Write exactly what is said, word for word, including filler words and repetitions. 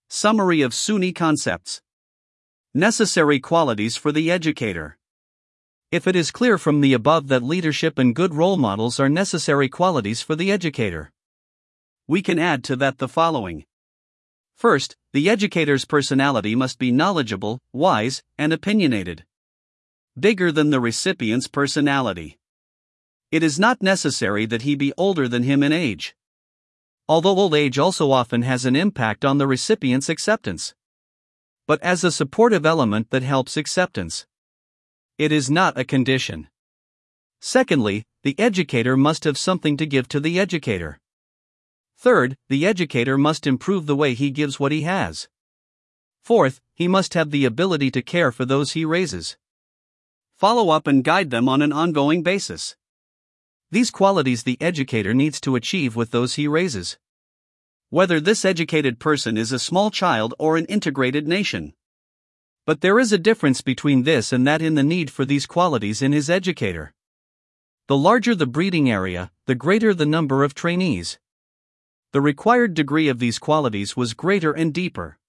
Summary of S U N Y concepts. Necessary qualities for the educator. If it is clear from the above that leadership and good role models are necessary qualities for the educator, we can add to that the following. First, the educator's personality must be knowledgeable, wise, and opinionated. Bigger than the recipient's personality. It is not necessary that he be older than him in age, although old age also often has an impact on the recipient's acceptance, but as a supportive element that helps acceptance. It is not a condition. Secondly, the educator must have something to give to the educator. Third, the educator must improve the way he gives what he has. Fourth, he must have the ability to care for those he raises. Follow up and guide them on an ongoing basis. These qualities the educator needs to achieve with those he raises, whether this educated person is a small child or an integrated nation. But there is a difference between this and that in the need for these qualities in his educator. The larger the breeding area, the greater the number of trainees. The required degree of these qualities was greater and deeper.